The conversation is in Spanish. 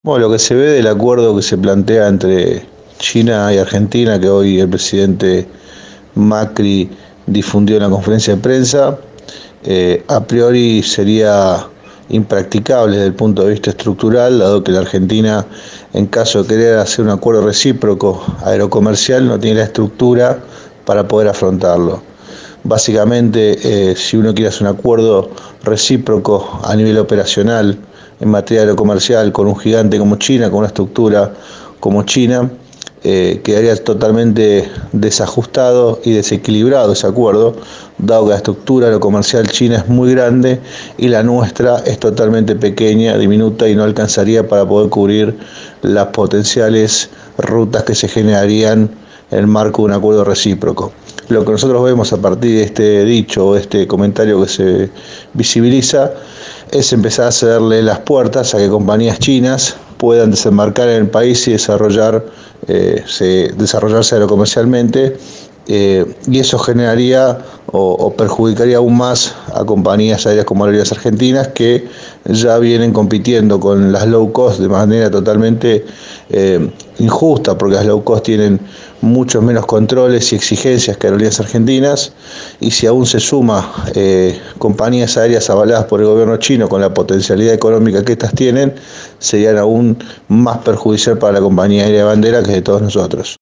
Bueno, lo que se ve del acuerdo que se plantea entre China y Argentina, que hoy el presidente Macri difundió en la conferencia de prensa, a priori sería impracticable desde el punto de vista estructural, dado que la Argentina, en caso de querer hacer un acuerdo recíproco aerocomercial, no tiene la estructura para poder afrontarlo. Básicamente, si uno quiere hacer un acuerdo recíproco a nivel operacional en materia aerocomercial con un gigante como China, con una estructura como China, quedaría totalmente desajustado y desequilibrado ese acuerdo, dado que la estructura aerocomercial china es muy grande y la nuestra es totalmente pequeña, diminuta y no alcanzaría para poder cubrir las potenciales rutas que se generarían en el marco de un acuerdo recíproco. Lo que nosotros vemos a partir de este dicho o este comentario que se visibiliza es empezar a cederle las puertas a que compañías chinas puedan desembarcar en el país y desarrollarse aerocomercialmente, y eso generaría o perjudicaría aún más a compañías aéreas como Aerolíneas Argentinas, que ya vienen compitiendo con las low cost de manera totalmente injusta, porque las low cost tienen muchos menos controles y exigencias que Aerolíneas Argentinas, y si aún se suma compañías aéreas avaladas por el gobierno chino con la potencialidad económica que estas tienen, serían aún más perjudicial para la compañía aérea bandera, que es de todos nosotros.